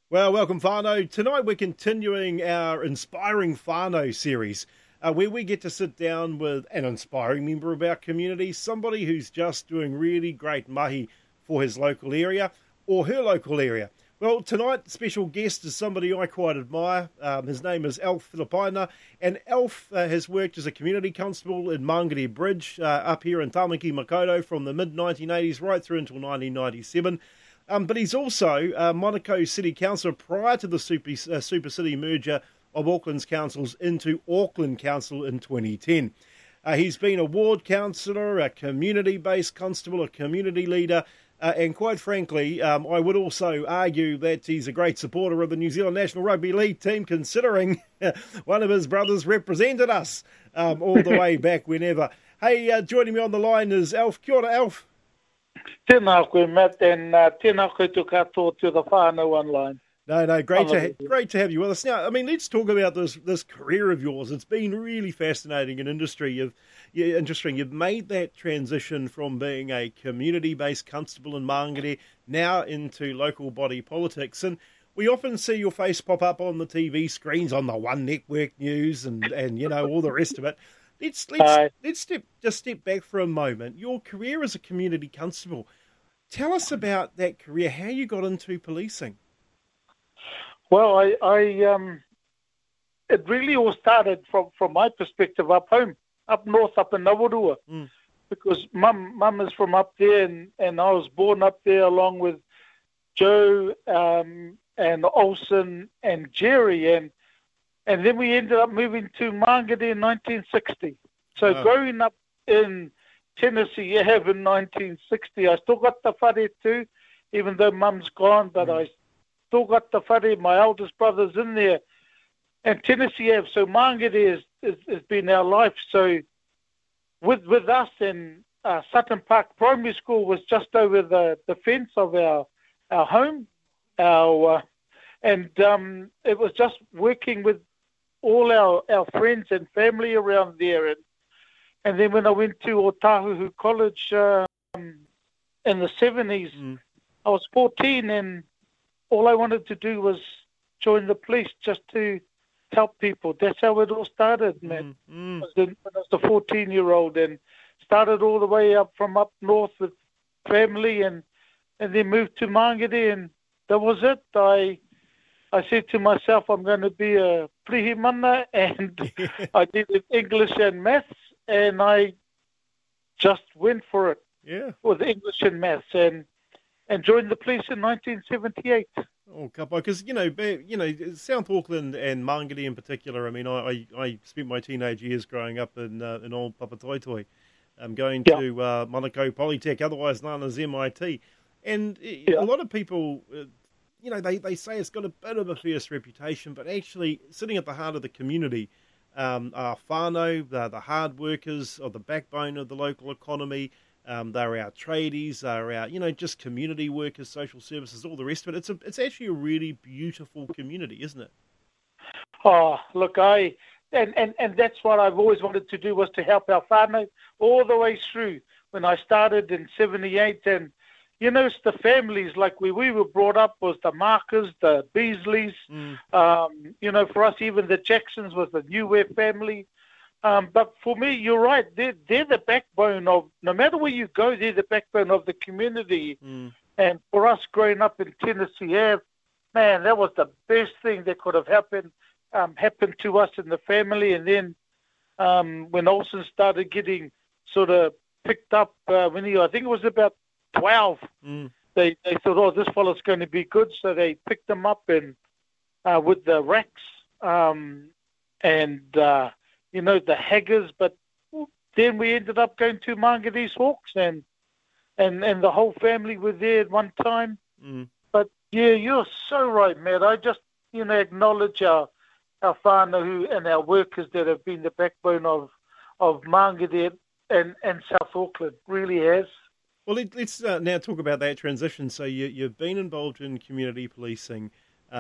Well, welcome, whānau. Tonight we're continuing our Inspiring Whānau series, where we get to sit down with an inspiring member of our community, somebody who's just doing really great mahi for his local area or her local area. Well, tonight, special guest is somebody I quite admire. His name is Alf Filipaina, and Alf has worked as a community constable in Mangere Bridge up here in Tamaki Makaurau from the mid-1980s right through until 1997. But he's also Manukau City Councillor prior to the Super City merger of Auckland's councils into Auckland Council in 2010. He's been a ward councillor, a community-based constable, a community leader, and quite frankly, I would also argue that he's a great supporter of the New Zealand National Rugby League team, considering one of his brothers represented us all the way back whenever. Hey, joining me on the line is Alf. Kia ora, Alf. Tēnā koe, Matt, and tēnā koe tu katoa to the whānau online. No, great to have you with us. Now, I mean, let's talk about this career of yours. It's been really fascinating and interesting. You've made that transition from being a community-based constable in Mangere now into local body politics, and we often see your face pop up on the TV screens on the One Network News and all the rest of it. Let's step back for a moment. Your career as a community constable. Tell us about that career. How you got into policing. Well, it really all started from my perspective up home, up north, up in Nawarua, because mum is from up there, and I was born up there along with Joe and Olsen and Jerry, and then we ended up moving to Mangere in 1960. So growing up in Tennessee Ave in 1960, I still got the whare too, even though mum's gone, but I still got the whare. My eldest brother's in there. And Tennessee Ave, so Mangere has been our life. So with us, and Sutton Park Primary School was just over the fence of our home. And it was just working with all our friends and family around there. And then when I went to Otahuhu College in the 70s, I was 14, and all I wanted to do was join the police just to help people. That's how it all started, man. When I was a 14-year-old, and started all the way up from up north with family, and then moved to Mangere, and that was it. I said to myself, I'm going to be a prihimana, and I did English and maths, and I just went for it with English and maths, and joined the police in 1978. Oh, kapa, because South Auckland and Mangere in particular. I mean, I spent my teenage years growing up in old Papatoetoe, going to Manukau Polytech, otherwise known as MIT, and a lot of people. They say it's got a bit of a fierce reputation, but actually sitting at the heart of the community are whānau, the hard workers, or the backbone of the local economy. They're our tradies, they're our, just community workers, social services, all the rest of it. It's actually a really beautiful community, isn't it? Oh, look, and that's what I've always wanted to do, was to help our whānau all the way through. When I started in 78, and it's the families, like we were brought up, was the Markers, the Beasleys. For us, even the Jacksons was the New Ware family. But for me, you're right. They're the backbone of, no matter where you go, they're the backbone of the community. And for us growing up in Tennessee Ave, man, that was the best thing that could have happened to us in the family. And then when Olsen started getting sort of picked up, I think it was about 12. They thought, oh, this fellow's going to be good, so they picked him up and with the Racks and the Haggers. But then we ended up going to Mangare's Hawks, and the whole family were there at one time. But yeah, you're so right, Matt. I just acknowledge our whānau and our workers that have been the backbone of Mangere and South Auckland. Really has. Well, let's now talk about that transition. So you've been involved in community policing.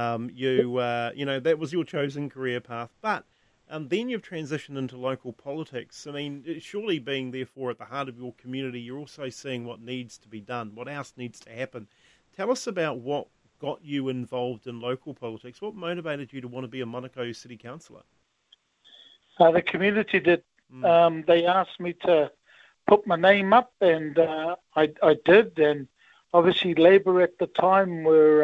That was your chosen career path. But then you've transitioned into local politics. I mean, surely being therefore at the heart of your community, you're also seeing what needs to be done, what else needs to happen. Tell us about what got you involved in local politics? What motivated you to want to be a Manukau City Councillor? The community did. They asked me to put my name up, and I did. And obviously, Labour at the time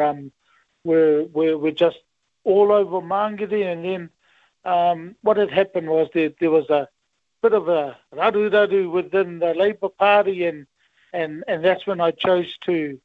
were just all over Mangere. And then what had happened was there was a bit of a raru within the Labour Party, and that's when I chose to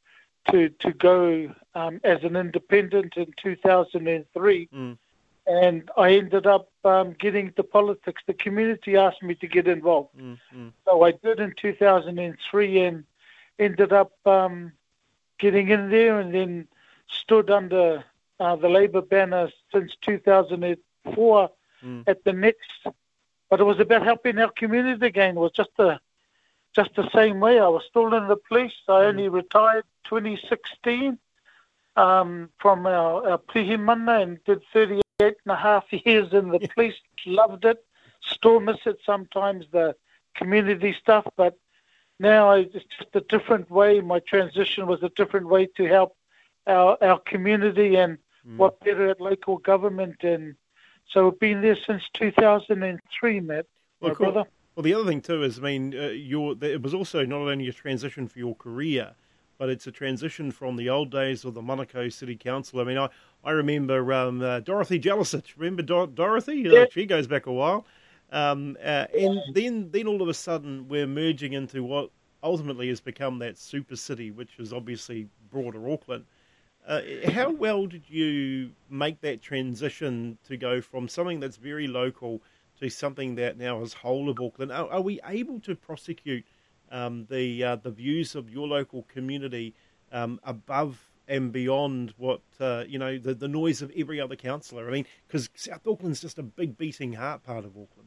go as an independent in 2003. And I ended up getting into politics. The community asked me to get involved. So I did in 2003 and ended up getting in there, and then stood under the Labour banner since 2004 at the next. But it was about helping our community again. It was just the same way. I was still in the police. I only retired 2016 from our Pihimana and did 38.5 years in the police. Loved it. Still miss it sometimes, the community stuff, but now it's just a different way. My transition was a different way to help our community, and what better at local government. And so we've been there since 2003, Matt, my brother. Well, the other thing too is, I mean, it was also not only a transition for your career, but it's a transition from the old days of the Manukau City Council. I mean, I remember Dorothy Jelisich. Remember Dorothy? Yeah. She goes back a while. And then all of a sudden we're merging into what ultimately has become that super city, which is obviously broader Auckland. How well did you make that transition to go from something that's very local to something that now is whole of Auckland? Are we able to prosecute the views of your local community above and beyond what the noise of every other councillor? I mean, because South Auckland's just a big beating heart part of Auckland.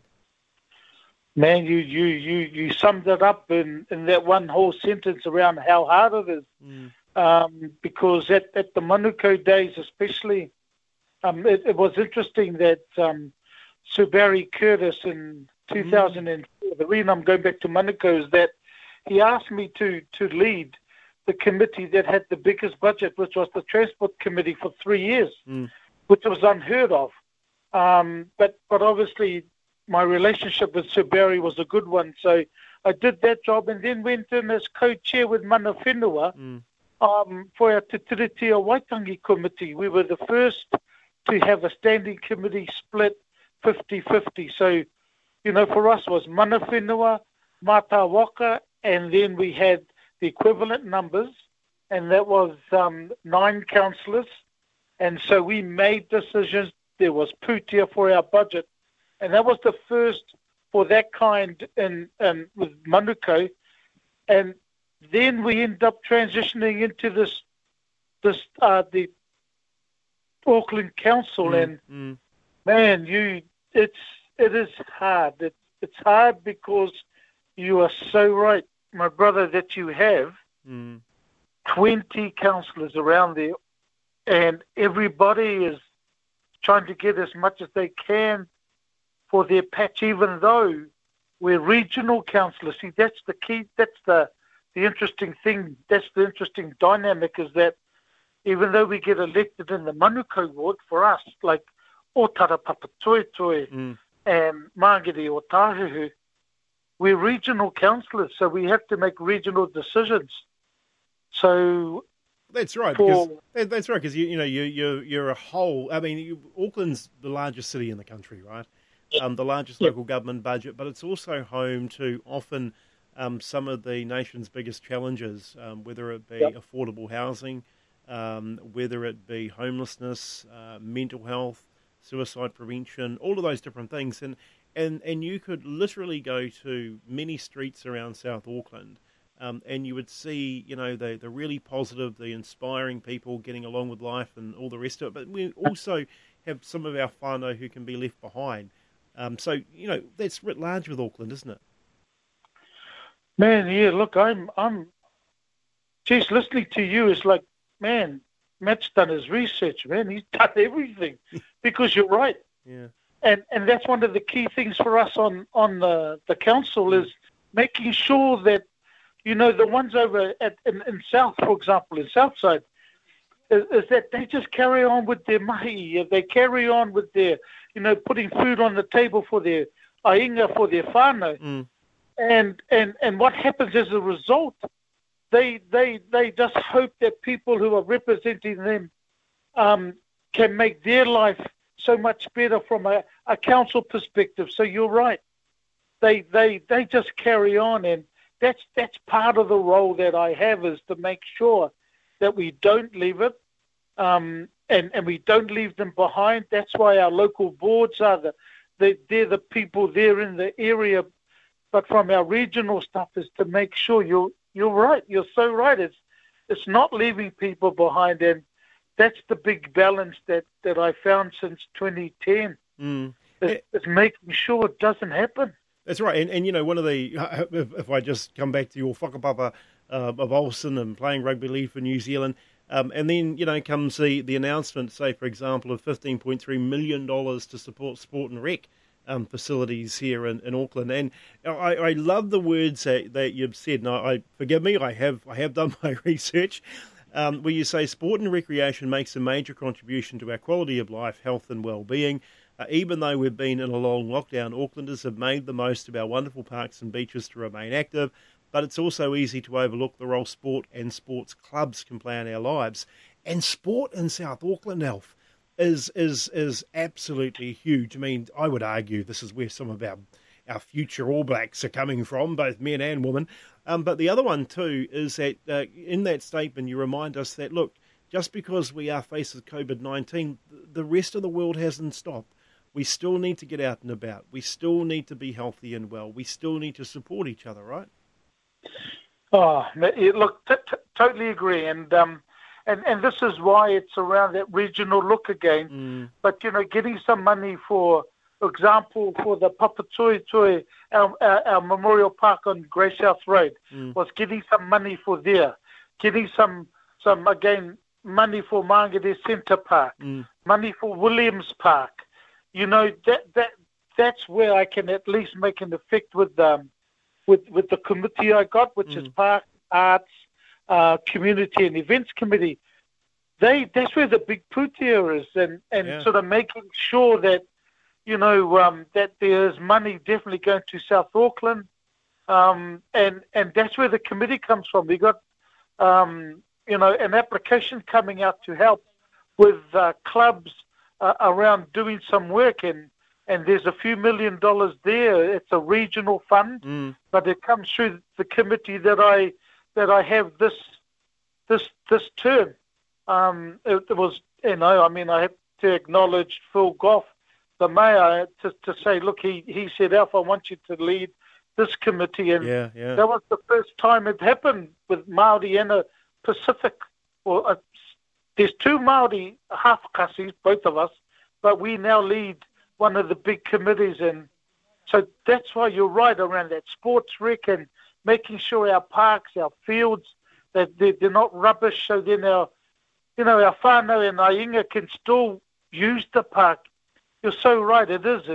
Man, you summed it up in that one whole sentence around how hard it is. Because at the Manukau days especially, it was interesting that Sir Barry Curtis in 2004, the reason I'm going back to Manukau is that he asked me to lead the committee that had the biggest budget, which was the Transport Committee, for 3 years, which was unheard of. But obviously my relationship with Sir Barry was a good one, so I did that job and then went in as co-chair with Mana Whenua for our Te Tiritia Waitangi Committee. We were the first to have a standing committee split 50-50. So, for us was Mana Whenua, Mata Waka, and then we had the equivalent numbers, and that was 9 councillors. And so we made decisions. There was putia for our budget, and that was the first for that kind with Manukau. And then we ended up transitioning into the Auckland Council, and man, it is hard. It's hard because you are so right, my brother, that you have 20 councillors around there, and everybody is trying to get as much as they can for their patch, even though we're regional councillors. See, that's the key. That's the interesting thing. That's the interesting dynamic, is that even though we get elected in the Manukau ward, for us, like Otara Papatoetoe and Mangere o Tāhuhu, we're regional councillors, so we have to make regional decisions. So that's right. Because you're a whole. I mean, Auckland's the largest city in the country, right? The largest local government budget, but it's also home to often some of the nation's biggest challenges, whether it be affordable housing, whether it be homelessness, mental health, suicide prevention, all of those different things. And you could literally go to many streets around South Auckland, and you would see, the really positive, the inspiring people getting along with life and all the rest of it. But we also have some of our whānau who can be left behind. So, that's writ large with Auckland, isn't it? Man, yeah, look, I'm just listening to you is like, man, Matt's done his research, man. He's done everything, because you're right. Yeah. And that's one of the key things for us on the council is making sure that, the ones over in South, for example, in Southside, is that they just carry on with their mahi. They carry on with their, putting food on the table for their ainga, for their whānau. Mm. And what happens as a result, they just hope that people who are representing them can make their life so much better from a council perspective. So you're right. They just carry on, and that's part of the role that I have, is to make sure that we don't leave it, and we don't leave them behind. That's why our local boards are they're the people there in the area. But from our regional stuff is to make sure you're right. You're so right. It's not leaving people behind, and that's the big balance that I found since 2010. Mm. It's making sure it doesn't happen. That's right. And one of the, if I just come back to your whakapapa of Olsen and playing rugby league for New Zealand, and then, comes the announcement, say, for example, of $15.3 million to support sport and rec facilities here in Auckland. And I love the words that you've said. Now, forgive me, I have done my research, where you say sport and recreation makes a major contribution to our quality of life, health and well-being. Even though we've been in a long lockdown, Aucklanders have made the most of our wonderful parks and beaches to remain active, but it's also easy to overlook the role sport and sports clubs can play in our lives. And sport in South Auckland, Alf, is absolutely huge. I mean, I would argue this is where some of our future All Blacks are coming from, both men and women. But the other one too is that in that statement you remind us that, look, just because we are faced with COVID-19, the rest of the world hasn't stopped. We still need to get out and about. We still need to be healthy and well. We still need to support each other, right? Oh, look, totally agree. And this is why it's around that regional look again. Mm. But, getting some money for example, for the Papatoetoe, our memorial park on Grey South Road, was getting some money for there. Getting some again, money for Mangere Centre Park, money for Williams Park. That's where I can at least make an effect with the committee I got, which is Park, Arts, Community and Events Committee. That's where the big putia is, and sort of making sure that, that there's money definitely going to South Auckland, and that's where the committee comes from. We got, an application coming out to help with clubs around doing some work, and there's a few $1 million there. It's a regional fund, but it comes through the committee that I have this term. It was, I have to acknowledge Phil Goff, the mayor, to say, look, he said, Alf, I want you to lead this committee, and that was the first time it happened with Māori and a Pacific. Well, there's two Māori half-kassis, both of us, but we now lead one of the big committees, and so that's why you're right around that sports rec and making sure our parks, our fields, that they're not rubbish, so then our whānau and ainga can still use the park. You're so right, it is.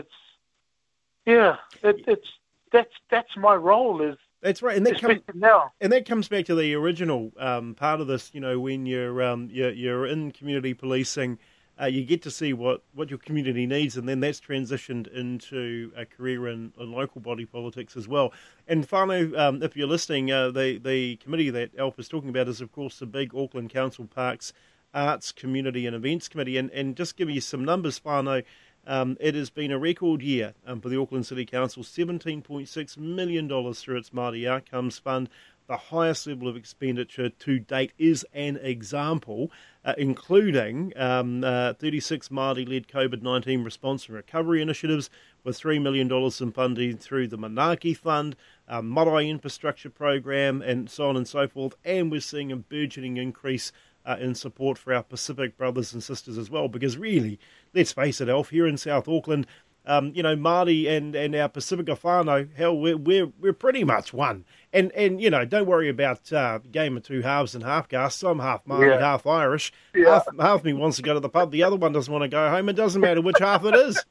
That's my role is. That's right, and that comes back to the original part of this. When you're in community policing, you get to see what your community needs, and then that's transitioned into a career in local body politics as well. And whānau, if you're listening, the committee that Alf is talking about is, of course, the big Auckland Council Parks, Arts, Community and Events Committee. And just give you some numbers, whānau, it has been a record year for the Auckland City Council, $17.6 million through its Māori Outcomes Fund. The highest level of expenditure to date is an example, including 36 Māori-led COVID-19 response and recovery initiatives with $3 million in funding through the Manaaki Fund, Marae Infrastructure Program, and so on and so forth. And we're seeing a burgeoning increase in support for our Pacific brothers and sisters as well, because really, let's face it, Alf, here in South Auckland, Māori and our Pacifica whānau, hell, we're pretty much one. And don't worry about game of two halves and half castes. I'm half Māori, half Irish. Yeah. Half me wants to go to the pub. The other one doesn't want to go home. It doesn't matter which half it is.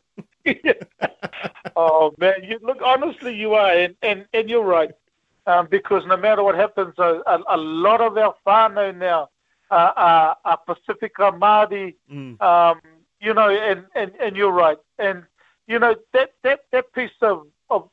Oh, man. Look, honestly, you are. And you're right. Because no matter what happens, a lot of our whānau now Pacifica Māori, you know, and you're right. And, you know, that piece of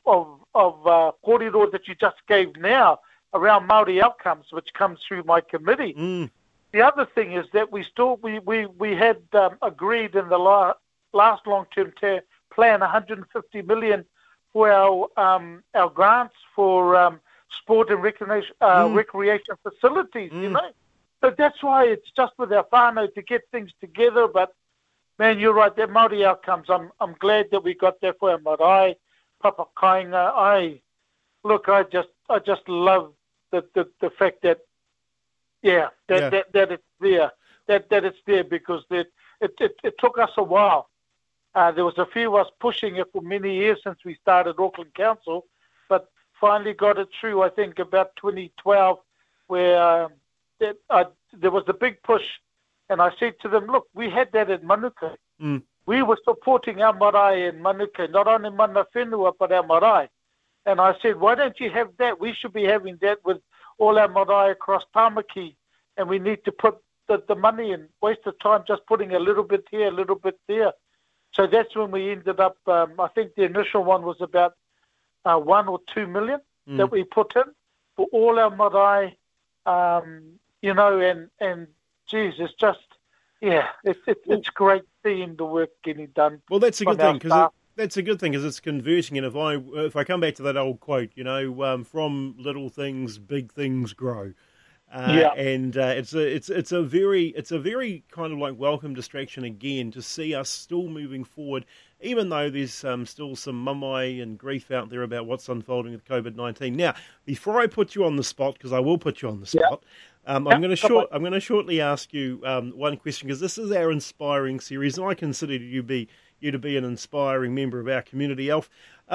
kōrero that you just gave now around Māori outcomes, which comes through my committee. The other thing is that we had agreed in the last long-term plan 150 million for our grants for sport and recreation facilities, you know. So that's why it's just with our whānau to get things together. But, man, you're right, that Māori outcomes, I'm glad that we got that for our marae, Papa Kāinga. I just love the fact that, that it's there, that it's there, because it took us a while. There was a few of us pushing it for many years since we started Auckland Council, but finally got it through, I think, about 2012, where there was a big push, and I said to them, look, we had that in Manuka. We were supporting our marae in Manuka, not only mana whenua, but our marae. And I said, why don't you have that? We should be having that with all our marae across Tāmaki, and we need to put the money and waste the time just putting a little bit here, a little bit there. So that's when we ended up, I think the initial one was about 1 or 2 million that we put in for all our marae, you know, and geez, it's just, it's great seeing the work getting done. Well, that's a good thing, because that's a good thing, because it's converting. And if I come back to that old quote, you know, from little things, big things grow. And it's a very kind of like welcome distraction again to see us still moving forward, even though there's still some mamae and grief out there about what's unfolding with COVID-19. Now, before I put you on the spot, because I will put you on the spot, I'm going to shortly ask you one question, because this is our inspiring series, and I consider you to be an inspiring member of our community, Alf.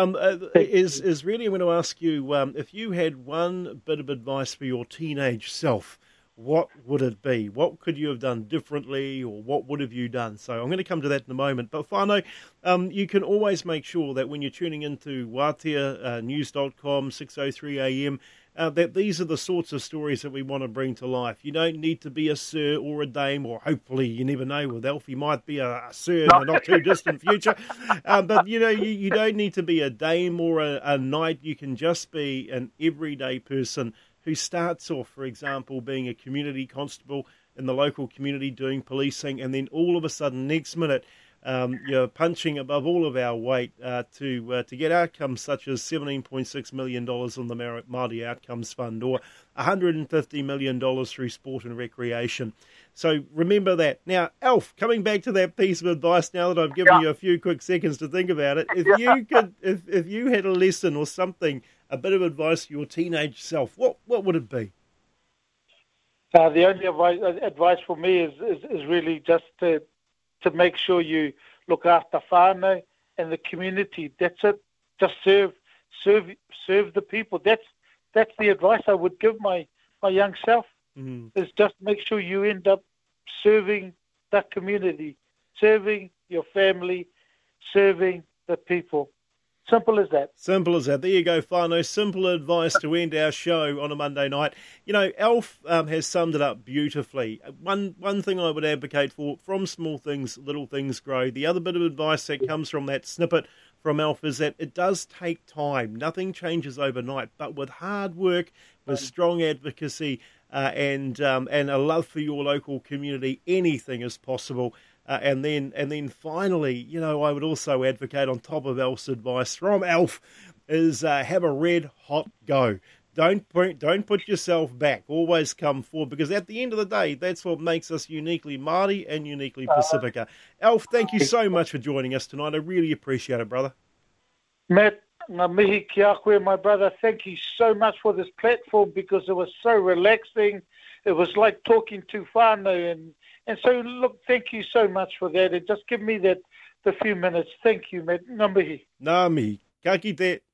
Is really, I'm going to ask you, if you had one bit of advice for your teenage self, what would it be? What could you have done differently, or what would have you done? So I'm going to come to that in a moment. But whānau, you can always make sure that when you're tuning into Wātea News.com, 6:03 a.m., that these are the sorts of stories that we want to bring to life. You don't need to be a sir or a dame, or hopefully, you never know, with Alf, he might be a sir in the not too distant future. But, you know, you don't need to be a dame or a knight. You can just be an everyday person who starts off, for example, being a community constable in the local community doing policing, and then all of a sudden, next minute, you're punching above all of our weight to get outcomes such as $17.6 million on the Māori Outcomes Fund, or $150 million through sport and recreation. So remember that. Now, Alf, coming back to that piece of advice, now that I've given you a few quick seconds to think about it, if you had a lesson or something, a bit of advice for your teenage self, what would it be? The only advice for me is really just to make sure you look after whānau and the community. That's it. Just serve the people. That's the advice I would give my young self. Is just make sure you end up serving the community, serving your family, serving the people. Simple as that. Simple as that. There you go, whānau. Simple advice to end our show on a Monday night. You know, Alf has summed it up beautifully. One thing I would advocate for, from small things, little things grow. The other bit of advice that comes from that snippet from Alf is that it does take time. Nothing changes overnight, but with hard work, with strong advocacy, and a love for your local community, anything is possible. And then finally, you know, I would also advocate, on top of Alf's advice from Alf, is have a red hot go. Don't put yourself back. Always come forward, because at the end of the day, that's what makes us uniquely Māori and uniquely Pacifica. Alf, thank you so much for joining us tonight. I really appreciate it, brother. Matt, ngā mihi ki a koe, my brother. Thank you so much for this platform, because it was so relaxing. It was like talking to whānau, and so, look, thank you so much for that. And just give me the few minutes. Thank you, mate. Ngā mihi. Ngā mihi. Ka kite.